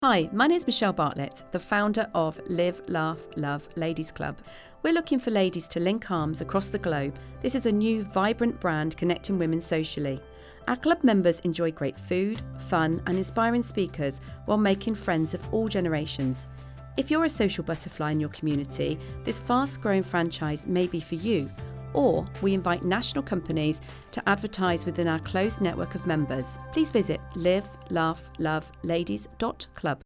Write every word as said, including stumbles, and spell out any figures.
Hi, my name is Michelle Bartlett, the founder of Live, Laugh, Love Ladies Club. We're looking for ladies to link arms across the globe. This is a new, vibrant brand connecting women socially. Our club members enjoy great food, fun, and inspiring speakers while making friends of all generations. If you're a social butterfly in your community, this fast-growing franchise may be for you. Or we invite national companies to advertise within our closed network of members. Please visit live laugh love ladies dot club.